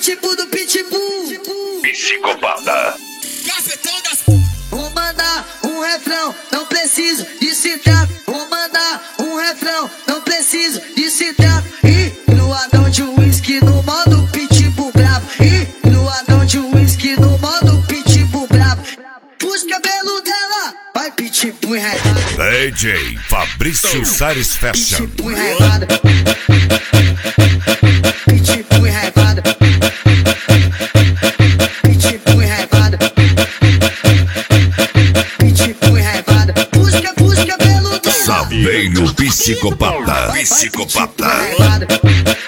pitbull do pitbull. Psicopata. Cafetão das... Vou mandar um refrão, não preciso de citar. Vou mandar um refrão, não preciso de citar. E no anão de whisky no modo pitbull bravo. E no anão de whisky no modo pitbull bravo. Puxa o cabelo dela, vai pitbull enraivado. DJ Fabrício Sares Fashion. Pitbull enraivado. Pitbull enraivado. Pitbull enraivado. Pitbull enraivado. Puxa o cabelo dela. Saveiro Psicopata. Pitbull enraivado.